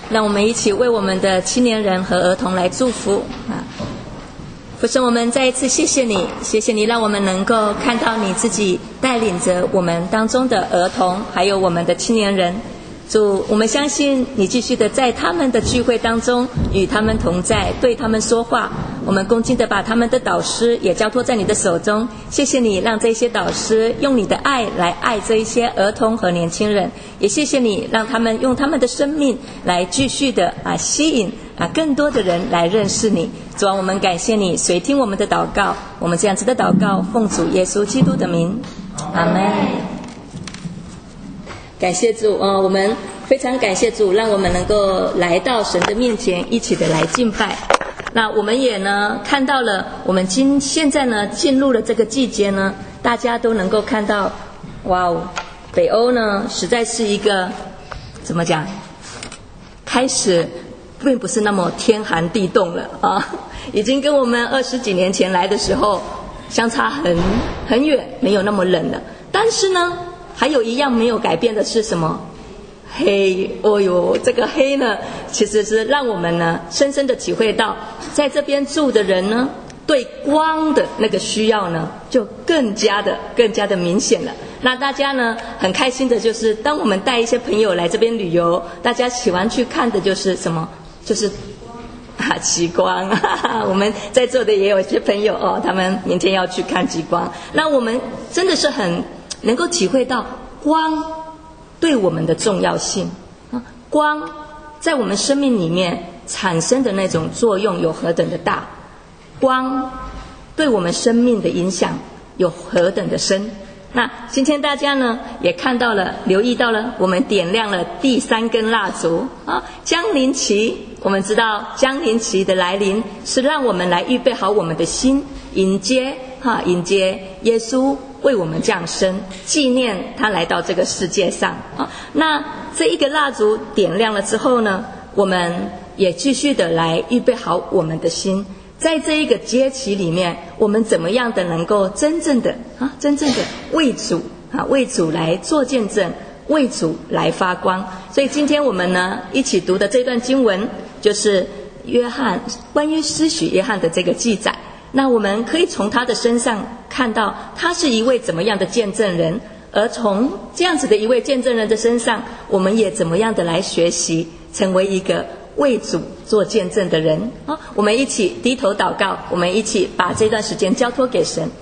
让我们一起为我们的青年人和儿童来祝福父神，我们再一次谢谢你，谢谢你让我们能够看到你自己带领着我们当中的儿童还有我们的青年人。主，我们相信你继续的在他们的聚会当中与他们同在，对他们说话。我们恭敬的把他们的导师也交托在你的手中，谢谢你让这些导师用你的爱来爱这一些儿童和年轻人，也谢谢你让他们用他们的生命来继续的吸引更多的人来认识你。主啊，我们感谢你，垂听我们的祷告，我们这样子的祷告奉主耶稣基督的名，阿们。感谢主我们非常感谢主，让我们能够来到神的面前，一起的来敬拜。那我们也呢看到了，我们现在呢进入了这个季节呢，大家都能够看到，哇哦，北欧呢实在是一个怎么讲，开始并不是那么天寒地冻了已经跟我们20几年前来的时候相差很远，没有那么冷了。但是呢，还有一样没有改变的是什么？黑。哦哟，这个黑呢，其实是让我们呢深深的体会到，在这边住的人呢，对光的那个需要呢，就更加的明显了。那大家呢很开心的就是，当我们带一些朋友来这边旅游，大家喜欢去看的就是什么？就是极光我们在座的也有一些朋友他们明天要去看极光。那我们真的是很能够体会到光对我们的重要性光在我们生命里面产生的那种作用有何等的大，光对我们生命的影响有何等的深。那今天大家呢也看到了，留意到了，我们点亮了第3根蜡烛降临期。我们知道降临期的来临是让我们来预备好我们的心，迎接耶稣为我们降生，纪念他来到这个世界上那这一个蜡烛点亮了之后呢，我们也继续的来预备好我们的心，在这一个节期里面，我们怎么样的能够真正的为主来做见证，为主来发光。所以今天我们呢一起读的这段经文就是关于施洗约翰的这个记载。那我们可以从他的身上看到他是一位怎么样的见证人，而从这样子的一位见证人的身上，我们也怎么样的来学习成为一个为主做见证的人我们一起低头祷告，我们一起把这段时间交托给神。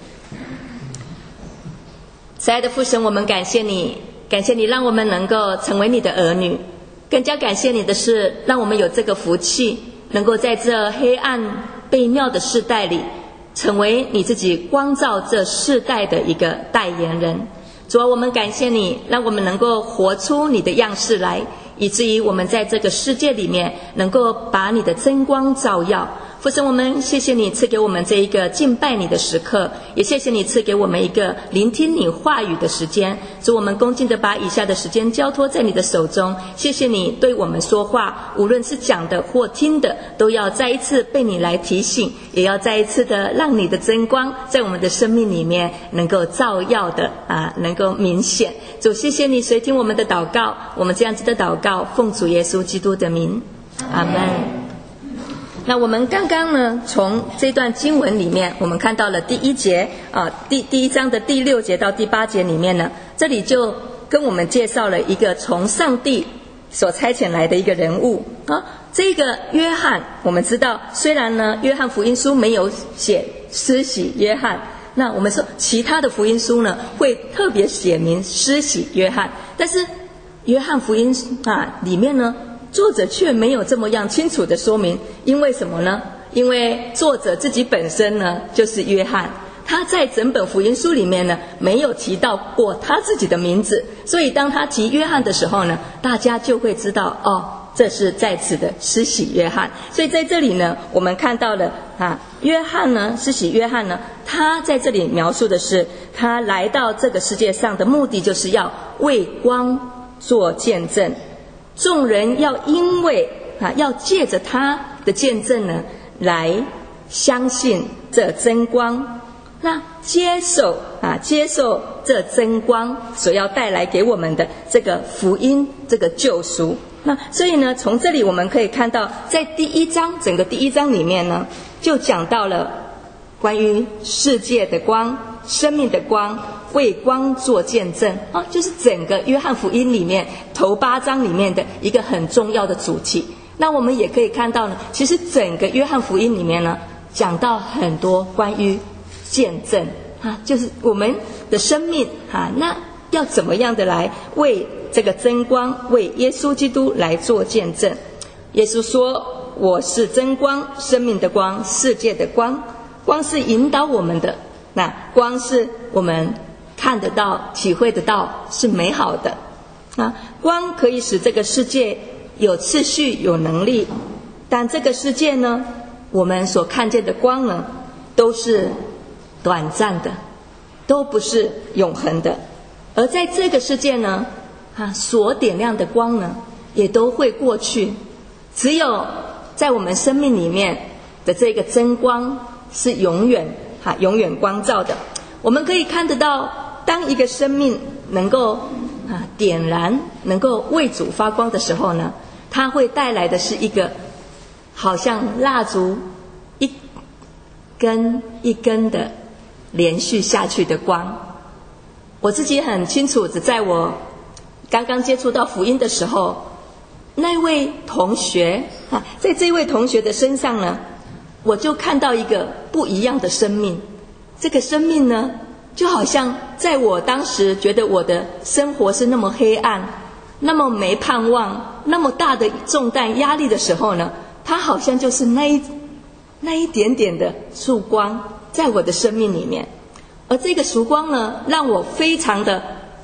慈爱的父神，我们感谢你让我们能够成为你的儿女，更加感谢你的是让我们有这个福气，能够在这黑暗悖谬的世代里成为你自己光照这世代的一个代言人。主啊，我们感谢你让我们能够活出你的样式来，以至于我们在这个世界里面能够把你的真光照耀。父神，我们谢谢你赐给我们这一个敬拜你的时刻，也谢谢你赐给我们一个聆听你话语的时间。主，我们恭敬地把以下的时间交托在你的手中，谢谢你对我们说话，无论是讲的或听的，都要再一次被你来提醒，也要再一次的让你的真光在我们的生命里面能够照耀的能够明显。主，谢谢你垂听我们的祷告，我们这样子的祷告奉主耶稣基督的名，阿们。那我们刚刚呢从这段经文里面我们看到了第1节第1章的第6节到第8节里面呢，这里就跟我们介绍了一个从上帝所差遣来的一个人物这个约翰，我们知道虽然呢约翰福音书没有写施洗约翰，那我们说其他的福音书呢会特别写明施洗约翰，但是约翰福音里面呢作者却没有这么样清楚的说明。因为什么呢？因为作者自己本身呢就是约翰，他在整本福音书里面呢没有提到过他自己的名字，所以当他提约翰的时候呢，大家就会知道这是在此的施洗约翰。所以在这里呢我们看到了约翰呢，施洗约翰呢，他在这里描述的是他来到这个世界上的目的就是要为光做见证，众人要因为要借着他的见证呢来相信这真光，那接受这真光所要带来给我们的这个福音，这个救赎。 那所以呢，从这里我们可以看到，在整个第一章里面呢，就讲到了关于世界的光、生命的光，为光做见证啊，就是整个约翰福音里面头8章里面的一个很重要的主题。那我们也可以看到呢，其实整个约翰福音里面呢，讲到很多关于见证啊，就是我们的生命啊，那要怎么样的来为这个真光，为耶稣基督来做见证。耶稣说，我是真光，生命的光，世界的光。光是引导我们的，那光是我们看得到、体会得到，是美好的啊。光可以使这个世界有秩序、有能力，但这个世界呢，我们所看见的光呢，都是短暂的，都不是永恒的。而在这个世界呢，所点亮的光呢，也都会过去。只有在我们生命里面的这个真光是永远光照的。我们可以看得到，当一个生命能够点燃，能够为主发光的时候呢，它会带来的是一个好像蜡烛一根一根的连续下去的光。我自己很清楚，只在我刚刚接触到福音的时候，那位同学在这位同学的身上呢，我就看到一个不一样的生命。这个生命呢，就好像在我当时觉得我的生活是那么黑暗，那么没盼望，那么大的重担压力的时候呢，它好像就是那一点点的曙光在我的生命里面。而这个曙光呢，让我非常的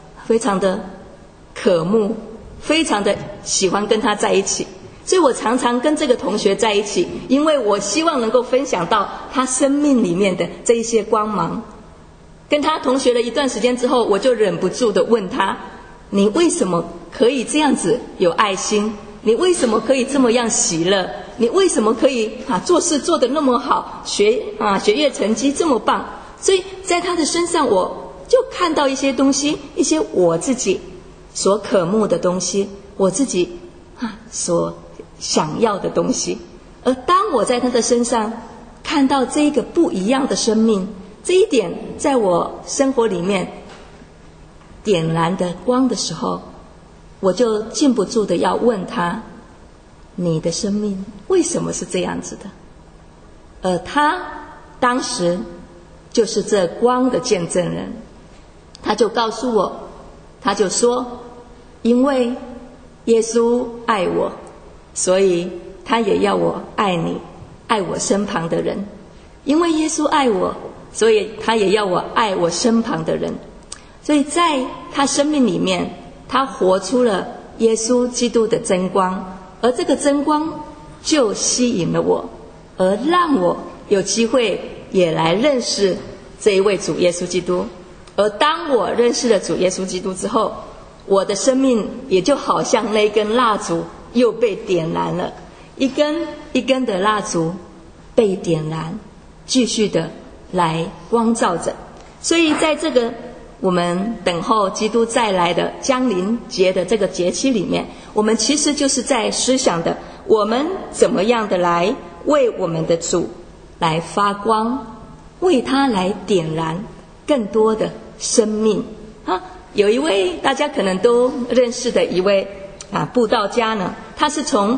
渴慕，非常的喜欢跟他在一起。所以我常常跟这个同学在一起，因为我希望能够分享到他生命里面的这一些光芒。跟他同学了一段时间之后，我就忍不住的问他，你为什么可以这样子有爱心？你为什么可以这么样喜乐？你为什么可以做事做得那么好，学业成绩这么棒？所以在他的身上，我就看到一些东西，一些我自己所渴慕的东西，我自己所想要的东西。而当我在他的身上看到这个不一样的生命，这一点在我生活里面点燃的光的时候，我就禁不住的要问他，你的生命为什么是这样子的？而他当时就是这光的见证人，他就告诉我，他就说，因为耶稣爱我，所以他也要我爱你，爱我身旁的人。因为耶稣爱我，所以他也要我爱我身旁的人。所以在他生命里面，他活出了耶稣基督的真光，而这个真光就吸引了我，而让我有机会也来认识这一位主耶稣基督。而当我认识了主耶稣基督之后，我的生命也就好像那根蜡烛又被点燃了，一根一根的蜡烛被点燃，继续的来光照着。所以在这个我们等候基督再来的降临节的这个节期里面，我们其实就是在思想的，我们怎么样的来为我们的主来发光，为他来点燃更多的生命有一位大家可能都认识的一位布道家呢，他是从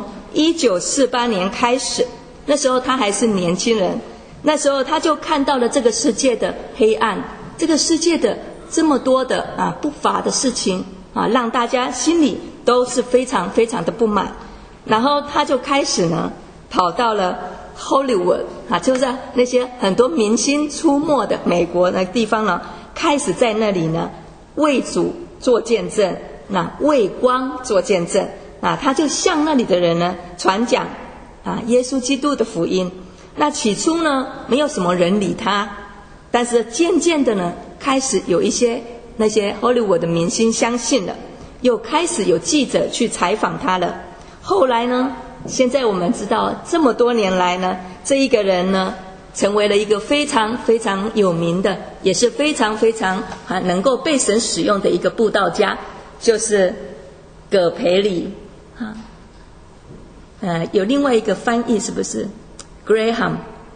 1948年开始，那时候他还是年轻人，那时候他就看到了这个世界的黑暗，这个世界的这么多的不法的事情让大家心里都是非常非常的不满。然后他就开始呢跑到了 Hollywood 就是那些很多明星出没的美国那个地方呢，开始在那里呢为主做见证，为光做见证他就向那里的人呢传讲耶稣基督的福音。那起初呢没有什么人理他，但是渐渐的呢开始有一些那些 Hollywood 的明星相信了，又开始有记者去采访他了。后来呢，现在我们知道这么多年来呢，这一个人呢成为了一个非常非常有名的，也是非常非常能够被神使用的一个布道家，就是葛培理有另外一个翻译是不是 Graham？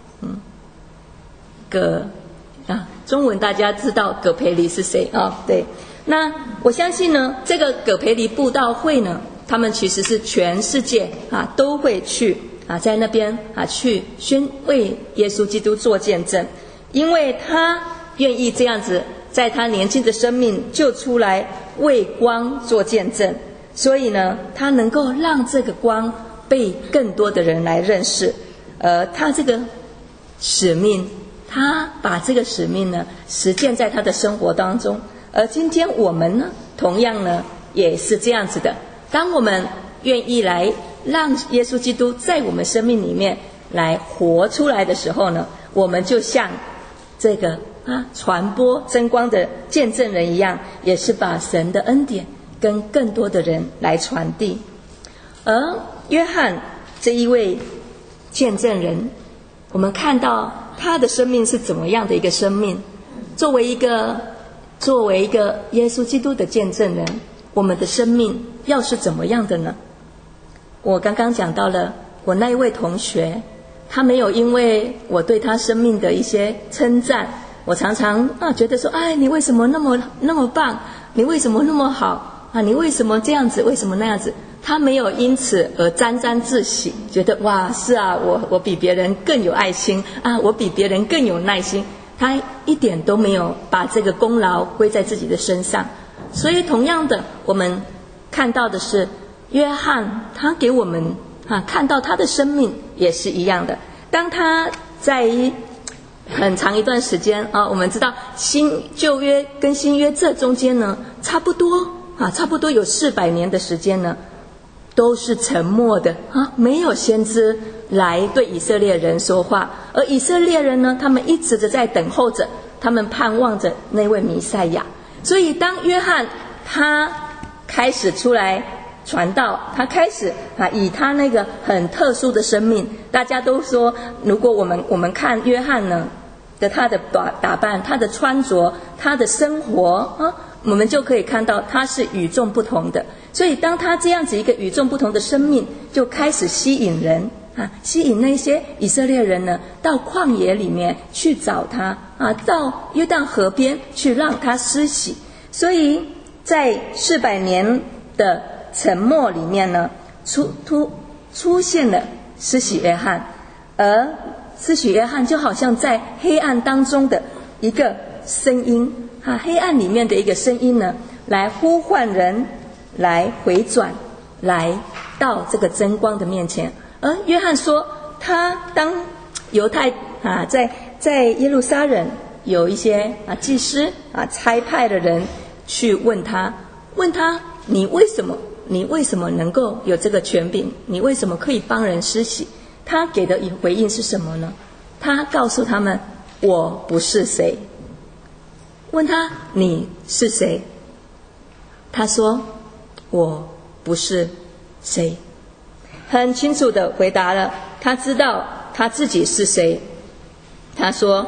中文大家知道葛培理是谁啊？对，那我相信呢，这个葛培理布道会呢，他们其实是全世界都会去在那边去为耶稣基督做见证，因为他愿意这样子，在他年轻的生命就出来为光做见证，所以呢，他能够让这个光被更多的人来认识，他这个使命，他把这个使命呢实践在他的生活当中。而今天我们呢，同样呢也是这样子的，当我们愿意来让耶稣基督在我们生命里面来活出来的时候呢，我们就像这个传播真光的见证人一样，也是把神的恩典跟更多的人来传递。而约翰这一位见证人，我们看到他的生命是怎么样的一个生命。作为一个耶稣基督的见证人，我们的生命要是怎么样的呢？我刚刚讲到了我那一位同学，他没有因为我对他生命的一些称赞，我常常觉得说，你为什么那么棒，你为什么那么好你为什么这样子，为什么那样子，他没有因此而沾沾自喜，觉得哇，是啊，我比别人更有爱心我比别人更有耐心，他一点都没有把这个功劳归在自己的身上。所以同样的，我们看到的是约翰，他给我们看到他的生命也是一样的。当他在很长一段时间我们知道新旧约跟新约这中间呢，差不多有400年的时间呢，都是沉默的没有先知来对以色列人说话，而以色列人呢，他们一直的在等候着，他们盼望着那位弥赛亚。所以当约翰他开始出来传道，他开始以他那个很特殊的生命，大家都说，如果我们看约翰呢的他的打扮，他的穿着，他的生活我们就可以看到他是与众不同的。所以当他这样子一个与众不同的生命，就开始吸引人吸引那些以色列人呢，到旷野里面去找他到约旦河边去让他施洗。所以在400年的沉默里面呢，出现了施洗约翰，而施洗约翰就好像在黑暗当中的一个声音黑暗里面的一个声音呢，来呼唤人来回转，来到这个真光的面前。而约翰说，他当犹太在耶路撒冷有一些祭司差派的人去问他你为什么能够有这个权柄，你为什么可以帮人施洗？他给的回应是什么呢？他告诉他们，我不是谁。问他你是谁？他说我不是谁。很清楚地回答了，他知道他自己是谁。他说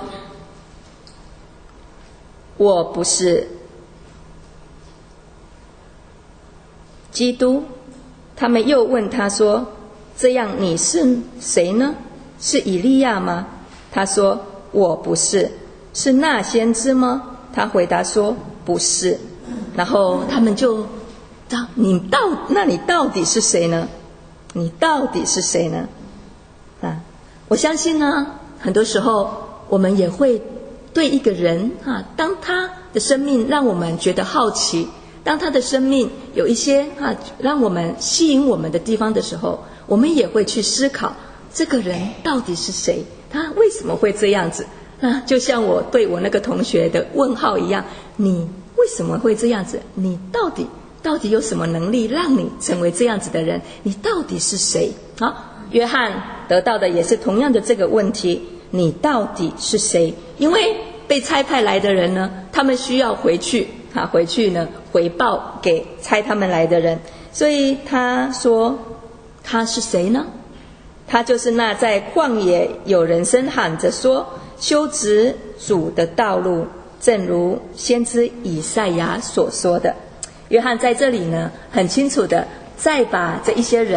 我不是基督。他们又问他说，这样你是谁呢？是以利亚吗？他说我不是。是那先知吗？他回答说不是。然后他们就你到底是谁呢？你到底是谁呢？我相信呢，很多时候我们也会对一个人当他的生命让我们觉得好奇，当他的生命有一些让我们吸引我们的地方的时候，我们也会去思考这个人到底是谁，他为什么会这样子。就像我对我那个同学的问号一样，你为什么会这样子？你到底有什么能力让你成为这样子的人？你到底是谁？约翰得到的也是同样的这个问题，你到底是谁？因为被差派来的人呢，他们需要回去呢回报给差他们来的人。所以他说他是谁呢？他就是那在旷野有人声喊着说，修直主的道路，正如先知以赛亚所说的。约翰在这里呢，很清楚的再把这一些人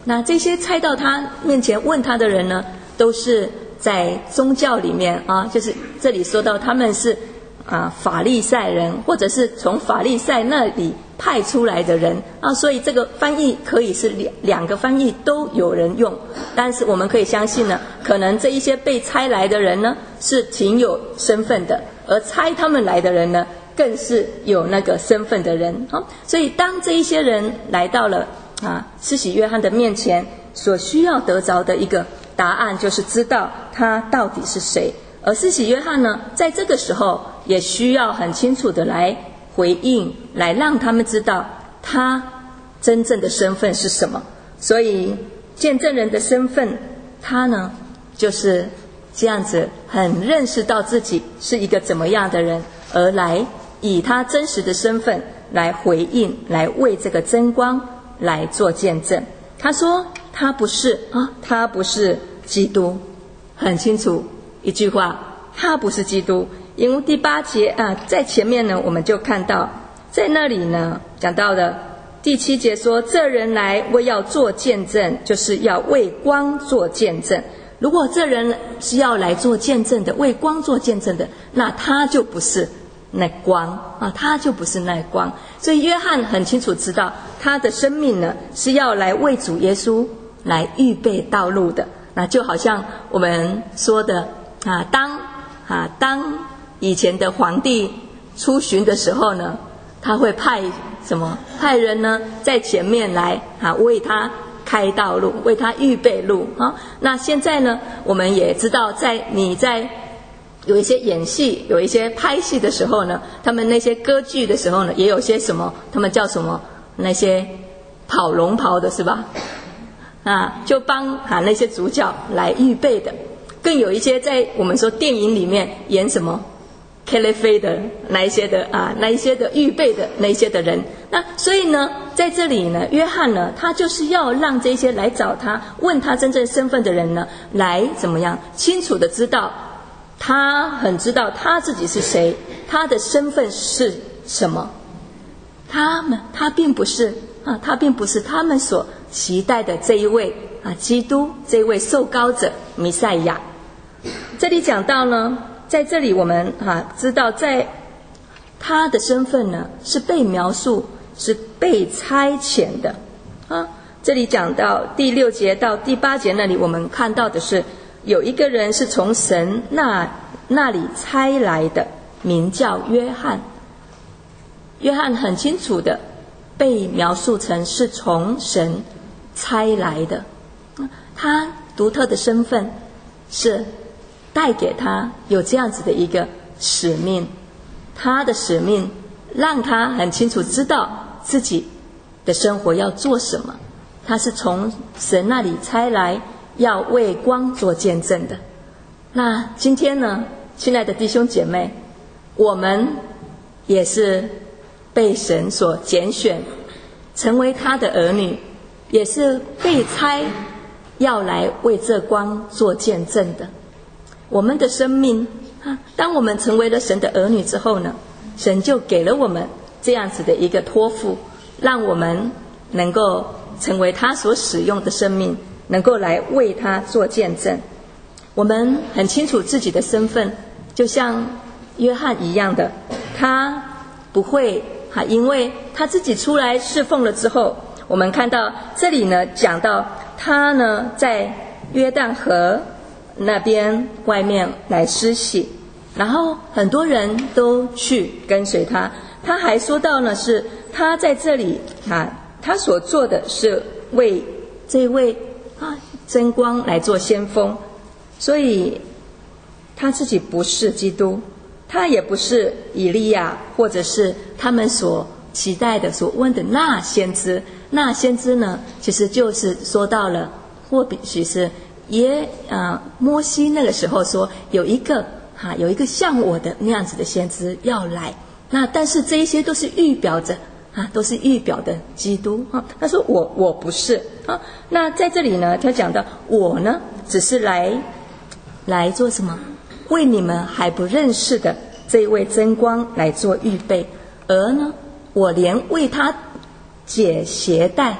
那这些猜到他面前问他的人呢，都是在宗教里面啊，就是这里说到他们是法利赛人，或者是从法利赛那里派出来的人啊，所以这个翻译可以是两个翻译都有人用，但是我们可以相信呢，可能这一些被差来的人呢是挺有身份的，而差他们来的人呢更是有那个身份的人啊。所以当这一些人来到了施洗约翰的面前，所需要得着的一个答案就是知道他到底是谁。而施洗约翰呢，在这个时候也需要很清楚的来回应，来让他们知道他真正的身份是什么。所以见证人的身份，他呢就是这样子很认识到自己是一个怎么样的人，而来以他真实的身份来回应，来为这个真光来做见证。他说他不是他不是基督，很清楚一句话，他不是基督。因为第8节在前面呢，我们就看到在那里呢讲到的第7节说，这人来为要做见证，就是要为光做见证。如果这人是要来做见证的，为光做见证的，那他就不是那光他就不是那光。所以约翰很清楚知道他的生命呢是要来为主耶稣来预备道路的。那就好像我们说的当以前的皇帝出巡的时候呢，他会派人呢在前面来为他开道路，为他预备路那现在呢，我们也知道你在有一些演戏，有一些拍戏的时候呢，他们那些歌剧的时候呢，也有些他们叫什么，那些跑龙袍的是吧？就帮那些主角来预备的。更有一些在我们说电影里面演什么 Kelly 的那一些的预备的那一些的人。那所以呢，在这里呢，约翰呢，他就是要让这些来找他问他真正身份的人呢，来怎么样清楚的知道，他很知道他自己是谁，他的身份是什么。他并不是他们所期待的这一位基督，这一位受膏者弥赛亚。这里讲到呢，在这里我们知道，在他的身份呢是被描述是被差遣的这里讲到第6节到第8节那里，我们看到的是有一个人是从神那里差来的，名叫约翰。约翰很清楚的被描述成是从神差来的，他独特的身份是带给他有这样子的一个使命，他的使命让他很清楚知道自己的生活要做什么。他是从神那里差来，要为光做见证的。那今天呢，亲爱的弟兄姐妹，我们也是被神所拣选，成为他的儿女，也是被差要来为这光做见证的。我们的生命当我们成为了神的儿女之后呢，神就给了我们这样子的一个托付，让我们能够成为他所使用的生命，能够来为他做见证。我们很清楚自己的身份，就像约翰一样的，他不会因为他自己出来侍奉了之后，我们看到这里呢讲到他呢在约旦河那边外面来施洗，然后很多人都去跟随他。他还说到呢，是他在这里他所做的是为这位真光来做先锋。所以他自己不是基督，他也不是以利亚，或者是他们所期待的所问的那先知。那先知呢，其实就是说到了，或许是摩西那个时候说有一个像我的那样子的先知要来。那但是这一些都是预表着都是预表的基督他说我不是那在这里呢，他讲到我呢只是来做什么？为你们还不认识的这一位真光来做预备。而呢，我连为他解鞋带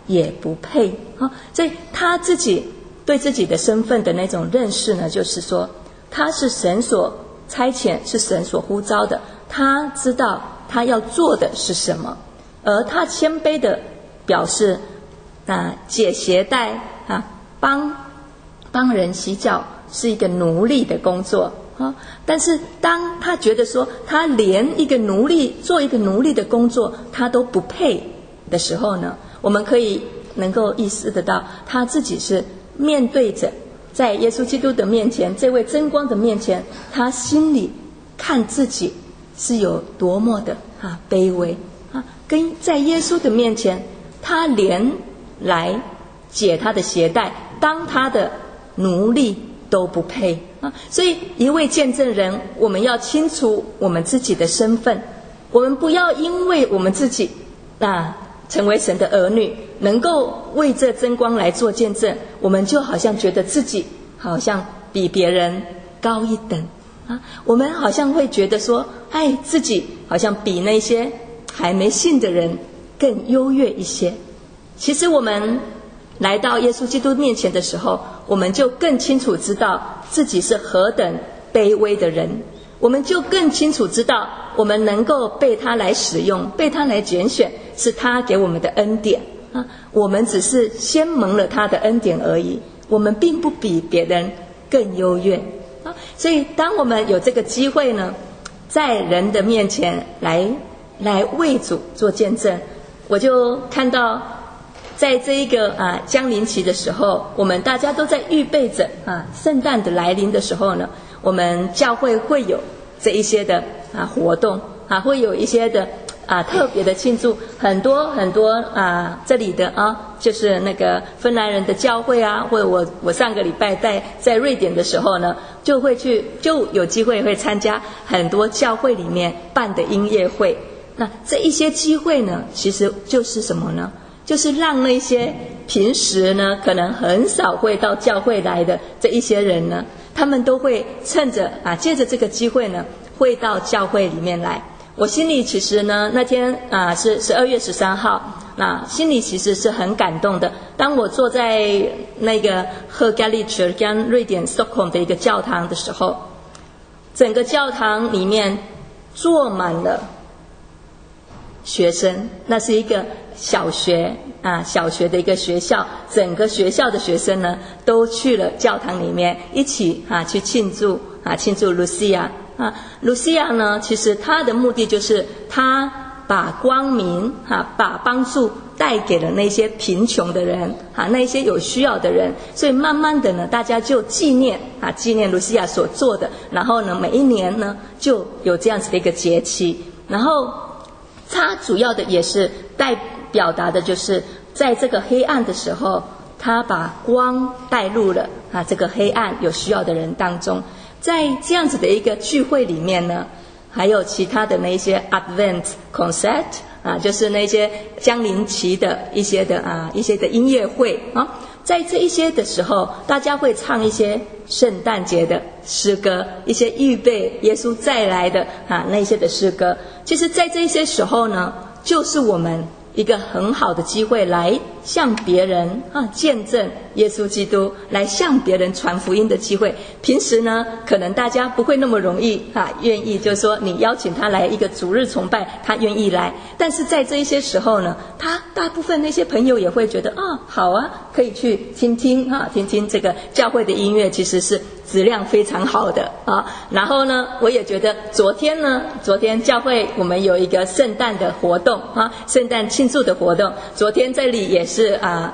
也不配啊。所以他自己对自己的身份的那种认识呢，就是说他是神所差遣，是神所呼召的，他知道他要做的是什么，而他谦卑的表示解鞋带帮人洗脚是一个奴隶的工作啊。但是当他觉得说他连一个奴隶做一个奴隶的工作他都不配的时候呢，我们可以能够意识得到他自己是面对着在耶稣基督的面前，这位真光的面前，他心里看自己是有多么的卑微啊，跟在耶稣的面前，他连来解他的鞋带当他的奴隶都不配啊。所以一位见证人，我们要清楚我们自己的身份，我们不要因为我们自己成为神的儿女，能够为这真光来做见证，我们就好像觉得自己好像比别人高一等啊。我们好像会觉得说自己好像比那些还没信的人更优越一些。其实我们来到耶稣基督面前的时候，我们就更清楚知道自己是何等卑微的人，我们就更清楚知道我们能够被他来使用，被他来拣选，是他给我们的恩典啊。我们只是先蒙了他的恩典而已，我们并不比别人更优越啊。所以当我们有这个机会呢，在人的面前来为主做见证，我就看到在这一个降临期的时候，我们大家都在预备着圣诞的来临的时候呢，我们教会会有这一些的活动会有一些的特别的庆祝，很多这里的就是那个芬兰人的教会或者我上个礼拜在瑞典的时候呢，就有机会会参加很多教会里面办的音乐会。那这一些机会呢，其实就是什么呢？就是让那些平时呢可能很少会到教会来的这一些人呢，他们都会趁着借着这个机会呢，会到教会里面来。我心里其实呢，那天是12月13号，那心里其实是很感动的。当我坐在那个赫加利奇跟瑞典 Stockholm 的一个教堂的时候，整个教堂里面坐满了学生，那是一个小学的一个学校，整个学校的学生呢都去了教堂里面一起去庆祝露西亚露西亚呢，其实她的目的就是她把光明把帮助带给了那些贫穷的人那些有需要的人。所以慢慢的呢，大家就纪念露西亚所做的，然后呢每一年呢就有这样子的一个节期。然后它主要的也是表达的就是在这个黑暗的时候，他把光带入了这个黑暗有需要的人当中。在这样子的一个聚会里面呢，还有其他的那些 Advent concert就是那些降临期的一些的音乐会在这一些的时候，大家会唱一些圣诞节的诗歌，一些预备耶稣再来的那些的诗歌。其实在这些时候呢，就是我们一个很好的机会来向别人见证耶稣基督，来向别人传福音的机会。平时呢可能大家不会那么容易愿意，就是说你邀请他来一个主日崇拜，他愿意来。但是在这一些时候呢，他大部分那些朋友也会觉得好可以去听听这个教会的音乐，其实是质量非常好的然后呢，我也觉得昨天教会我们有一个圣诞的活动圣诞庆祝的活动，昨天这里也是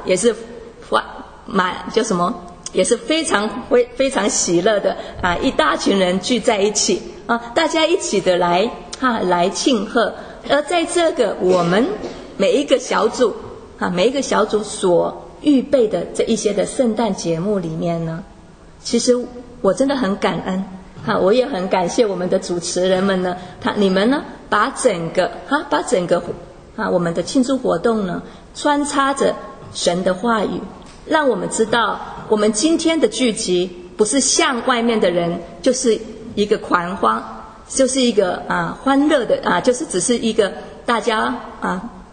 也是非常喜乐的一大群人聚在一起大家一起的来庆贺。而在这个我们每一个小组所预备的这一些的圣诞节目里面呢，其实我真的很感恩我也很感谢我们的主持人们呢，你们呢把整个我们的庆祝活动呢穿插着神的话语，让我们知道我们今天的聚集不是像外面的人就是一个狂欢，就是一个欢乐的就是只是一个大家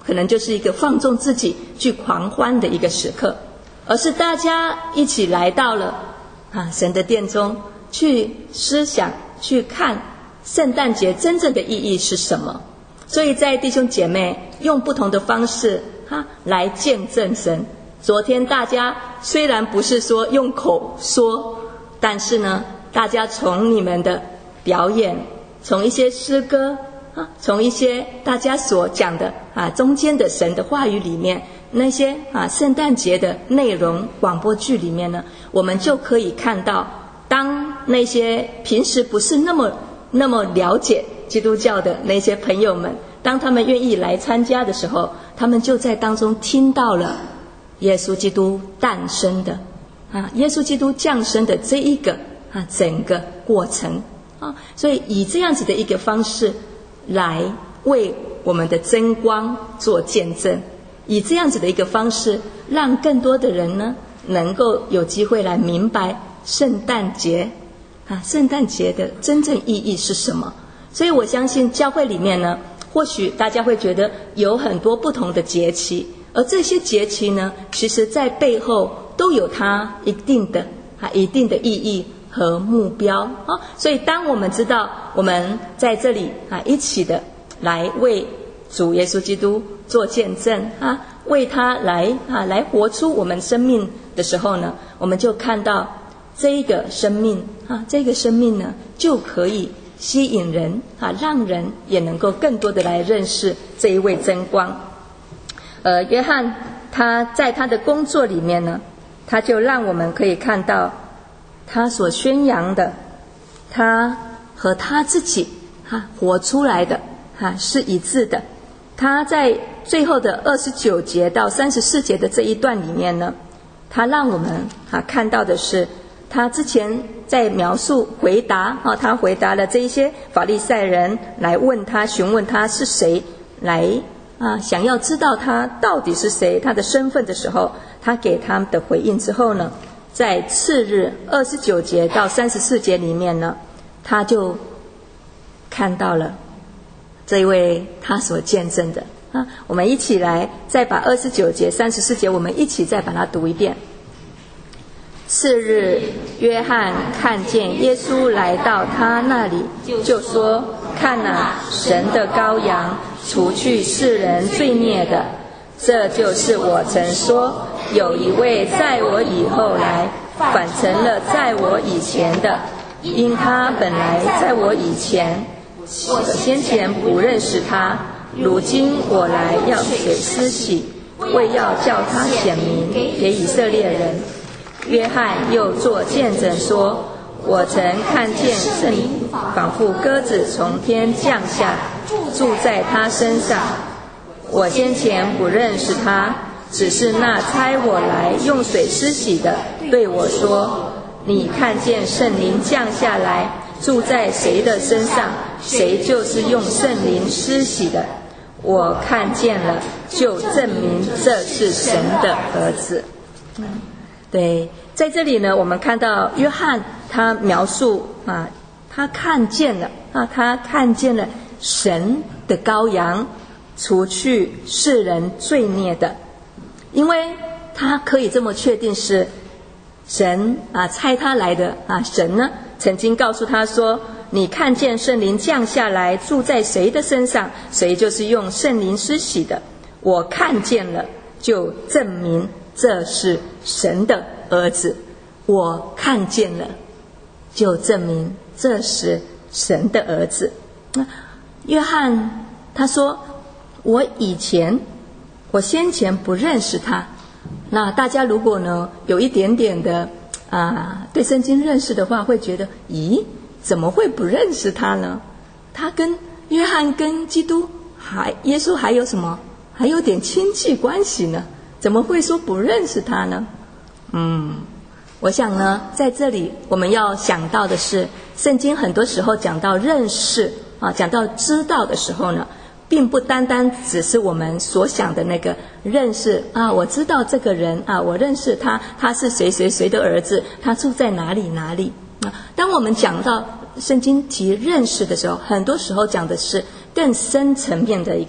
可能就是一个放纵自己去狂欢的一个时刻，而是大家一起来到了神的殿中，去思想去看圣诞节真正的意义是什么。所以在弟兄姐妹用不同的方式来见证神。昨天大家虽然不是说用口说，但是呢，大家从你们的表演，从一些诗歌从一些大家所讲的中间的神的话语里面，那些圣诞节的内容广播剧里面呢，我们就可以看到，当那些平时不是那么了解基督教的那些朋友们，当他们愿意来参加的时候，他们就在当中听到了耶稣基督诞生的耶稣基督降生的这一个整个过程所以以这样子的一个方式来为我们的真光做见证，以这样子的一个方式让更多的人呢能够有机会来明白圣诞节圣诞节的真正意义是什么。所以我相信教会里面呢，或许大家会觉得有很多不同的节期，而这些节期呢，其实在背后都有它一定的意义和目标所以当我们知道我们在这里一起的来为主耶稣基督做见证为他来活出我们生命的时候呢，我们就看到这一个生命这个生命呢就可以吸引人让人也能够更多的来认识这一位真光。约翰他在他的工作里面呢，他就让我们可以看到他所宣扬的，他和他自己活出来的是一致的。他在最后的29节到34节的这一段里面呢，他让我们看到的是他之前在描述回答他回答了这一些法利赛人来问他询问他是谁，来想要知道他到底是谁，他的身份的时候，他给他们的回应之后呢，在次日29节到34节里面呢，他就看到了这一位他所见证的我们一起来再把29节34节我们一起再把它读一遍。次日，约翰看见耶稣来到他那里，就说：看啊，神的羔羊，除去世人罪孽的。这就是我曾说，有一位在我以后来，反成了在我以前的，因他本来在我以前，我先前不认识他，如今我来要水施洗，为要叫他显明给以色列人。约翰又作见证说：我曾看见圣灵仿佛鸽子从天降下，住在他身上。我先前不认识他，只是那差我来用水施洗的对我说：你看见圣灵降下来，住在谁的身上，谁就是用圣灵施洗的。我看见了，就证明这是神的儿子。对，在这里呢，我们看到约翰他描述他看见了他看见了神的羔羊，除去世人罪孽的。因为他可以这么确定是神差他来的神呢曾经告诉他说：你看见圣灵降下来，住在谁的身上，谁就是用圣灵施洗的。我看见了，就证明这是神的儿子。我看见了，就证明这是神的儿子。约翰他说：我先前不认识他。那大家如果呢有一点点的对圣经认识的话，会觉得怎么会不认识他呢？他跟约翰跟基督耶稣还有什么？还有点亲戚关系呢，怎么会说不认识他呢？我想呢，在这里我们要想到的是，圣经很多时候讲到认识讲到知道的时候呢，并不单单只是我们所想的那个认识我知道这个人我认识他，他是谁谁谁的儿子，他住在哪里哪里当我们讲到圣经提认识的时候，很多时候讲的是更深层面的一个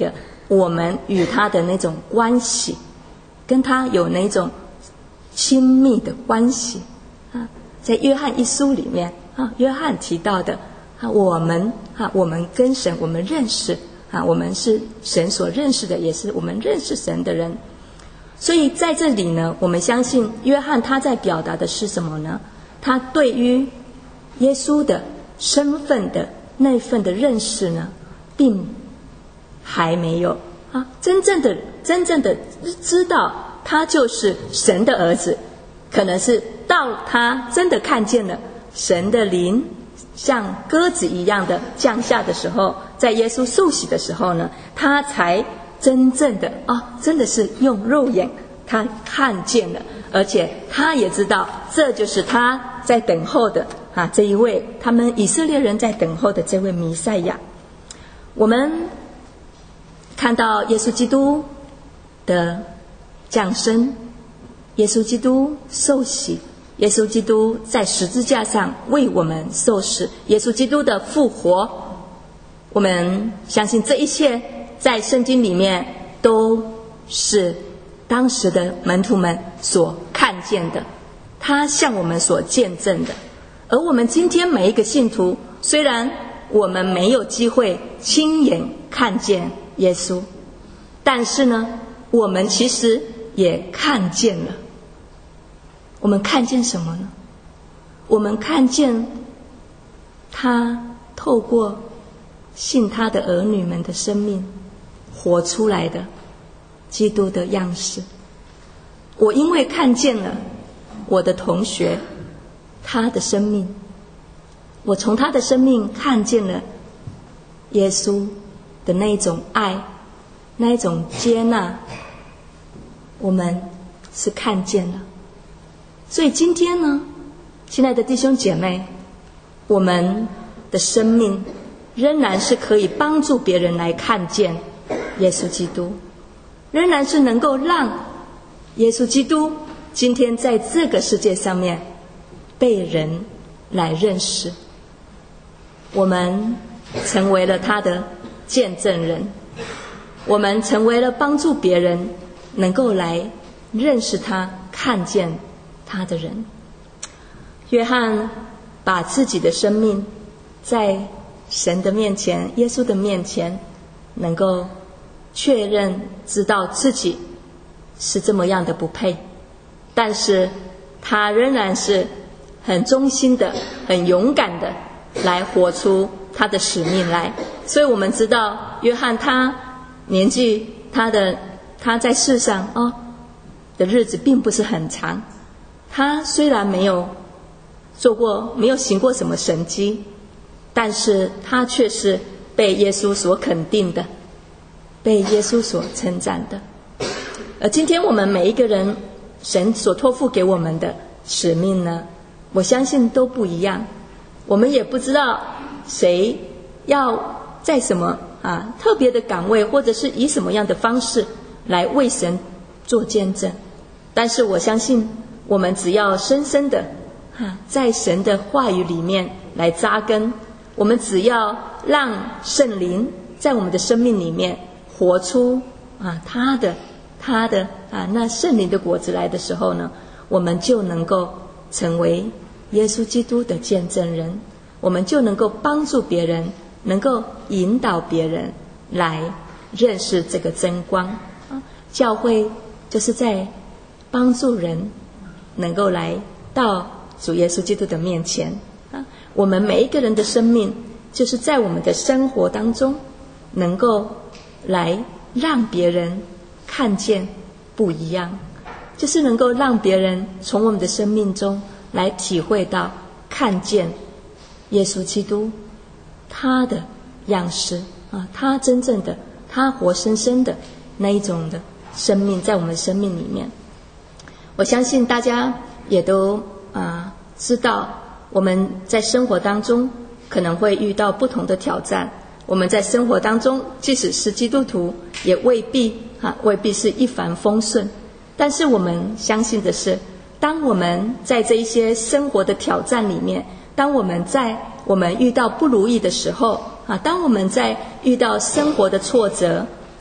我们与他的那种关系，跟他有那种亲密的关系啊。在约翰一书里面啊，约翰提到的啊，我们跟神我们认识啊，我们是神所认识的，也是我们认识神的人。所以在这里呢，我们相信约翰他在表达的是什么呢？他对于耶稣的身份的那份的认识呢，并还没有啊，真正的知道他就是神的儿子。可能是到他真的看见了神的灵像鸽子一样的降下的时候，在耶稣受洗的时候呢，他才真正的真的是用肉眼他看见了，而且他也知道这就是他在等候的啊，这一位他们以色列人在等候的这位弥赛亚。我们看到耶稣基督的降生，耶稣基督受洗，耶稣基督在十字架上为我们受死，耶稣基督的复活，我们相信这一切在圣经里面都是当时的门徒们所看见的，他向我们所见证的。而我们今天每一个信徒，虽然我们没有机会亲眼看见耶稣，但是呢，我们其实也看见了。我们看见什么呢？我们看见他透过信他的儿女们的生命活出来的基督的样式。我因为看见了我的同学他的生命，我从他的生命看见了耶稣的那种爱，那种接纳，我们是看见了。所以今天呢，亲爱的弟兄姐妹，我们的生命仍然是可以帮助别人来看见耶稣基督，仍然是能够让耶稣基督今天在这个世界上面被人来认识。我们成为了他的见证人，我们成为了帮助别人能够来认识他、看见他的人。约翰把自己的生命在神的面前、耶稣的面前能够确认知道自己是这么样的不配，但是他仍然是很忠心的、很勇敢的来活出他的使命来。所以我们知道约翰他年纪他在世上的日子并不是很长，他虽然没有行过什么神迹，但是他却是被耶稣所肯定的，被耶稣所称赞的。而今天我们每一个人神所托付给我们的使命呢，我相信都不一样。我们也不知道谁要在什么特别的岗位，或者是以什么样的方式来为神做见证，但是我相信我们只要深深的在神的话语里面来扎根，我们只要让圣灵在我们的生命里面活出他的那圣灵的果子来的时候呢，我们就能够成为耶稣基督的见证人，我们就能够帮助别人，能够引导别人来认识这个真光。教会就是在帮助人能够来到主耶稣基督的面前。我们每一个人的生命就是在我们的生活当中能够来让别人看见不一样，就是能够让别人从我们的生命中来体会到看见耶稣基督他的样式他真正的他活生生的那一种的生命在我们生命里面。我相信大家也都知道，我们在生活当中可能会遇到不同的挑战，我们在生活当中即使是基督徒也未必是一帆风顺，但是我们相信的是，当我们在这一些生活的挑战里面，当我们遇到不如意的时候当我们在遇到生活的挫折，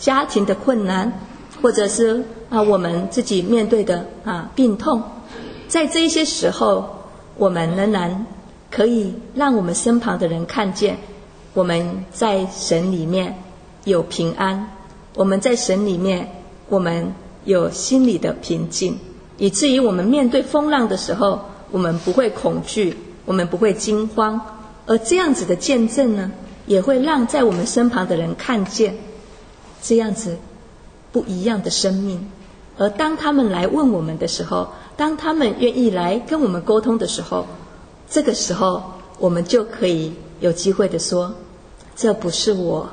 家庭的困难，或者是我们自己面对的病痛，在这一些时候，我们仍然可以让我们身旁的人看见，我们在神里面有平安，我们在神里面我们有心里的平静，以至于我们面对风浪的时候，我们不会恐惧，我们不会惊慌。而这样子的见证呢，也会让在我们身旁的人看见这样子不一样的生命。而当他们来问我们的时候，当他们愿意来跟我们沟通的时候，这个时候我们就可以有机会的说，这不是我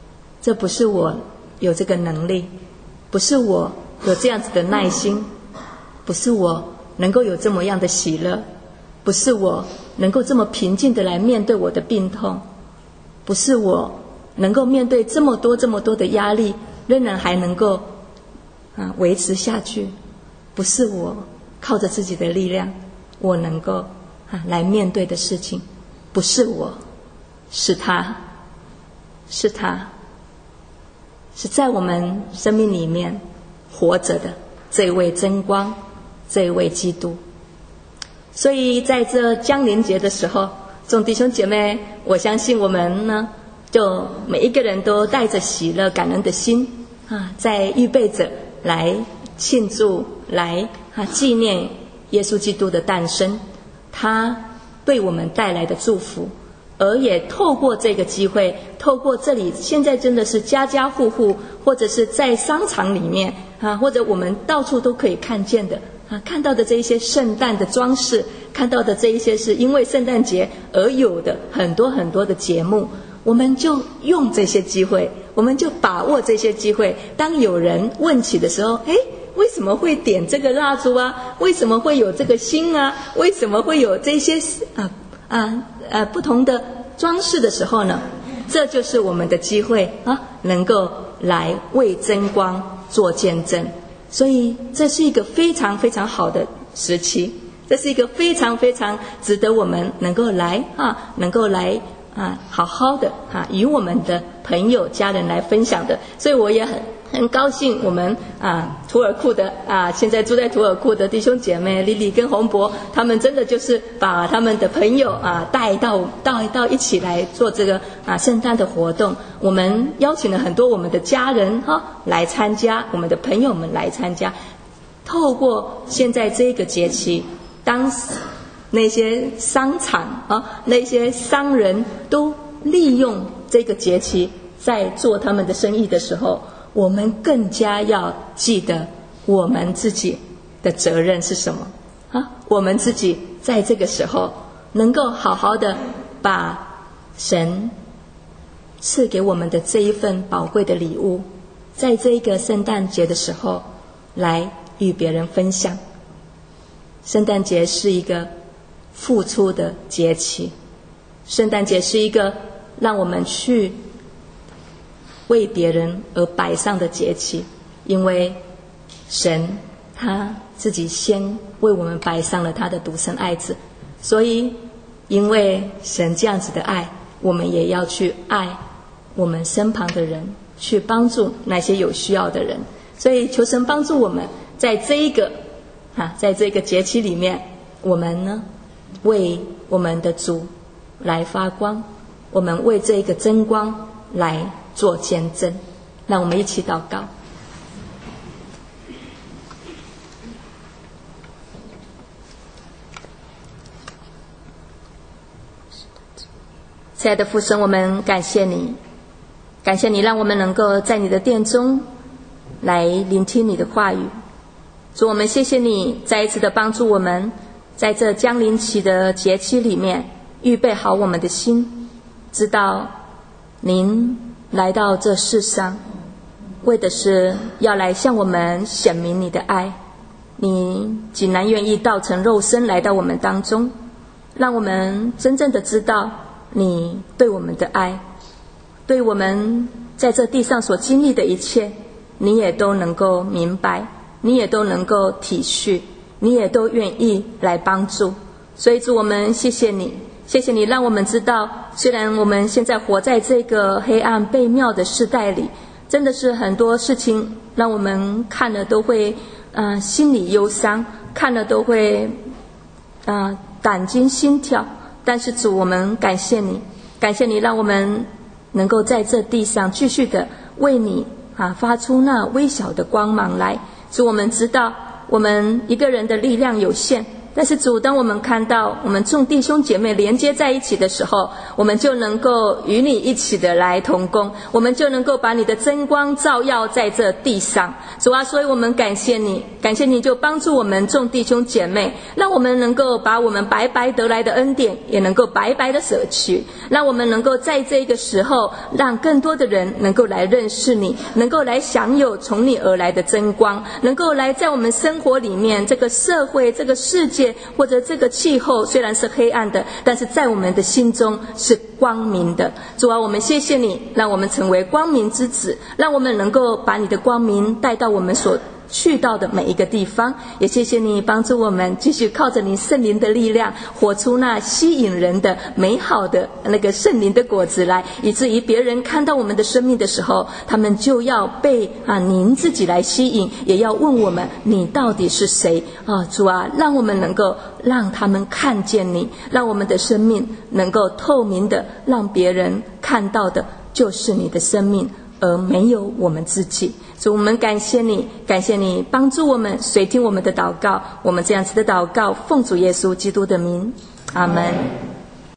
有这个能力，不是我有这样子的耐心，不是我能够有这么样的喜乐，不是我能够这么平静的来面对我的病痛，不是我能够面对这么多的压力仍然还能够维持下去，不是我靠着自己的力量我能够来面对的事情，不是我，是他，是在我们生命里面活着的这位真光，这位基督。所以在这降临节的时候，众弟兄姐妹，我相信我们呢，就每一个人都带着喜乐感恩的心在预备着来庆祝，来纪念耶稣基督的诞生，他对我们带来的祝福。而也透过这个机会，透过这里现在真的是家家户户，或者是在商场里面或者我们到处都可以看见的看到的这一些圣诞的装饰，看到的这一些是因为圣诞节而有的很多的节目，我们就用这些机会，我们就把握这些机会。当有人问起的时候，为什么会点这个蜡烛为什么会有这个星为什么会有这些不同的装饰的时候呢，这就是我们的机会能够来为真光做见证。所以这是一个非常非常好的时期，这是一个非常非常值得我们能够来好好的与我们的朋友家人来分享的。所以我也很高兴，我们土耳库的现在住在土耳库的弟兄姐妹莉莉跟洪博，他们真的就是把他们的朋友带到一起来做这个圣诞的活动。我们邀请了很多我们的家人来参加，我们的朋友们来参加。透过现在这个节期，当那些商场那些商人都利用这个节期在做他们的生意的时候，我们更加要记得我们自己的责任是什么我们自己在这个时候能够好好的把神赐给我们的这一份宝贵的礼物，在这一个圣诞节的时候来与别人分享。圣诞节是一个付出的节期，圣诞节是一个让我们去为别人而摆上的节期，因为神他自己先为我们摆上了他的独生爱子，所以因为神这样子的爱，我们也要去爱我们身旁的人，去帮助那些有需要的人。所以求神帮助我们在这一个节期里面，我们呢为我们的主来发光，我们为这个真光来做见证。让我们一起祷告。亲爱的父神，我们感谢你，感谢你让我们能够在你的殿中来聆听你的话语。主，我们谢谢你再一次的帮助我们，在这降临期的节期里面预备好我们的心，知道您来到这世上为的是要来向我们显明你的爱，你竟然愿意道成肉身来到我们当中，让我们真正的知道你对我们的爱，对我们在这地上所经历的一切，你也都能够明白，你也都能够体恤，你也都愿意来帮助。所以主，我们谢谢你，谢谢你让我们知道，虽然我们现在活在这个黑暗悖谬的世代里， 真的是很多事情让我们看了都会心里忧伤，看了都会胆惊心跳。但是主，我们感谢你，感谢你让我们能够在这地上继续的为你发出那微小的光芒来。主，我们知道我们一个人的力量有限，但是主，当我们看到我们众弟兄姐妹连接在一起的时候，我们就能够与你一起的来同工，我们就能够把你的真光照耀在这地上。主啊，所以我们感谢你，感谢你就帮助我们众弟兄姐妹，让我们能够把我们白白得来的恩典也能够白白的舍去，让我们能够在这个时候让更多的人能够来认识你，能够来享有从你而来的真光，能够来在我们生活里面，这个社会这个世界或者这个气候虽然是黑暗的，但是在我们的心中是光明的。主啊，我们谢谢你，让我们成为光明之子，让我们能够把你的光明带到我们所去到的每一个地方。也谢谢你帮助我们继续靠着你圣灵的力量，活出那吸引人的美好的那个圣灵的果子来，以至于别人看到我们的生命的时候，他们就要被您自己来吸引，也要问我们你到底是谁主啊，让我们能够让他们看见你，让我们的生命能够透明的让别人看到的就是你的生命，而没有我们自己。主，我们感谢你，感谢你帮助我们，垂听我们的祷告。我们这样子的祷告，奉主耶稣基督的名，阿们。